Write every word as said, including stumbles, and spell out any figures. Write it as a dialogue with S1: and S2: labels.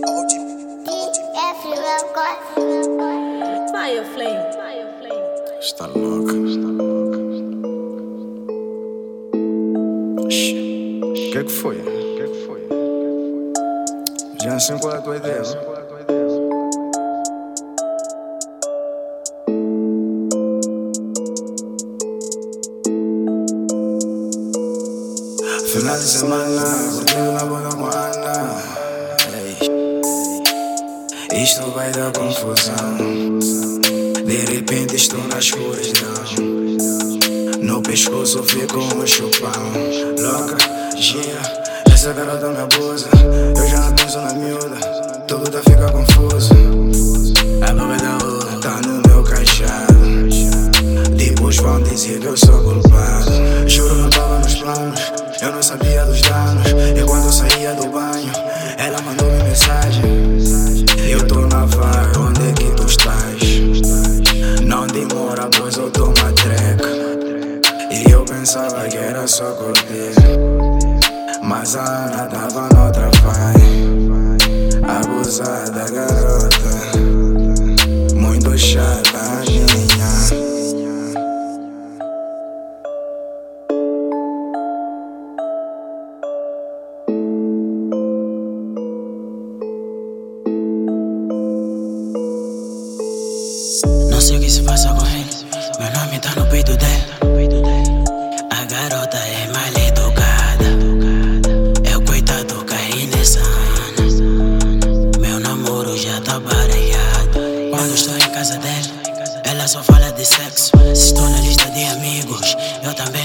S1: Fire flame.
S2: Está louca, está louca. O que é que foi? O que é que foi? Já sei qual é a tua ideia. Final de semana, curtindo na boca com a Ana. Ei. Isto vai dar confusão. De repente estou na escuridão. No pescoço fico um chupão. Louca, gira, essa garota me abusa. Eu já não penso na miúda, tudo tá fica confuso. A boca da rua tá no meu caixado. Depois vão dizer que eu sou culpado. Juro não tava nos planos, eu não sabia dos danos. E quando eu saía do banho, ela mandou-me mensagem. Eu tô na vaga, onde é que tu estás? Não demora, pois eu tô uma treca. E eu pensava que era só curtir, mas a Ana tava noutra vibe. Abusada garota, muito chata a minha.
S3: Não sei o que se passa com ele, meu nome tá no peito dela. A garota é mal educada, eu coitado caí nessa Ana. Meu namoro já tá baralhado. Quando estou em casa dela, ela só fala de sexo. Se estou na lista de amigos, eu também